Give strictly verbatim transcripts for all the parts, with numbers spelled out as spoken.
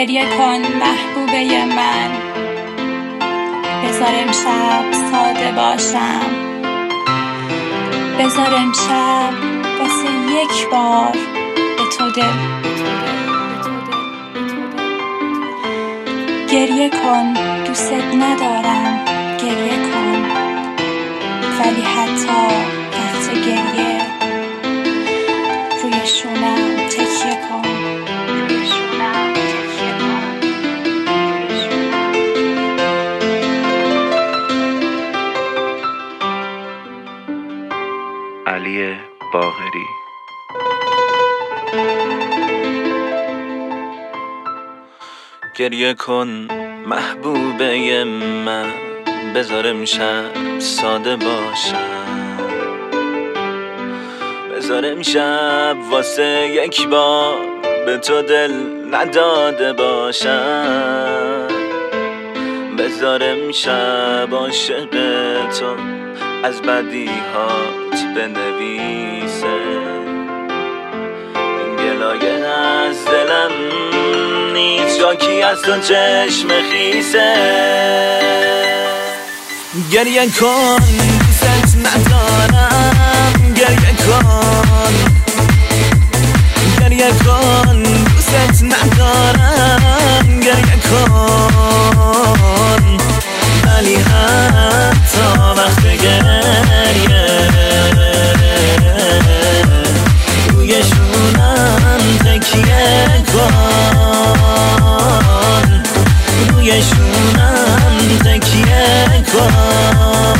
گریه کن محبوبه من، بذار امشب ساده باشم، بذار امشب واسه یک بار به تو دل. گریه کن دوست ندارم، گریه کن، ولی حتی وقت گریه روی شونم تکیه کن، روی شونم تکیه کن، روی شونم. علی باقری. گریه کن محبوبه من، بذار امشب ساده باشم، بذار امشب واسه یک بار به تو دل نداده باشم، بذار امشب عاشق تو از بدیهات بنویسه، گلایه از دلم نیست، جاکی از تو چشم خیسه. گریه کن دوست ندارم، گریه کن، گریه کن دوست ندارم، گریه کن، ولی حتی وقت گریه روی شونم تکیه کن، روی شونم تکیه کن.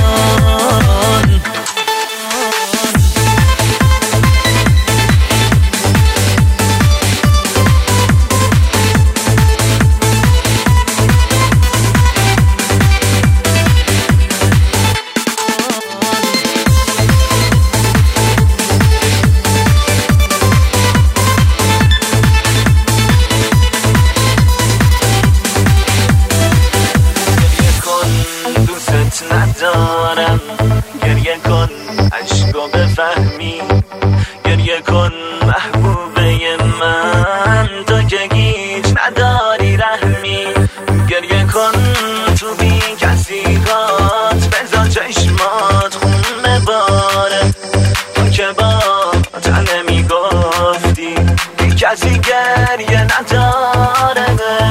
ندارم، گریه کن عشقو بفهمی، گریه کن محبوبه من، تو که هیچ نداری رحمی، گریه کن تو بی کسی هات، بذار چشمات خون بباره، تو که با تنه میگفتی بی کسی گریه نداره،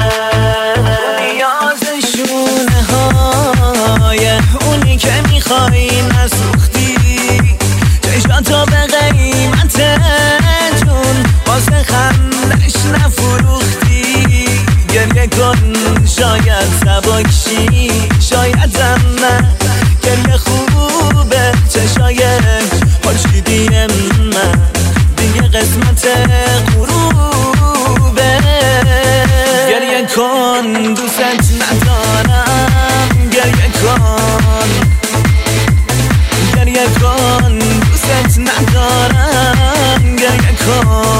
اونی که میخوایی نسوختی، چشماتو به قیمت جون واسه خندش نفروختی، گریه کن شاید سبکشی، شاید هم نه، گریه خوبه چشایش خورشیدی من، دیگه قسمت غروبه. گریه کن دوست ندارم، گریه کن، گریه کن دوست ندارم، گریه کن.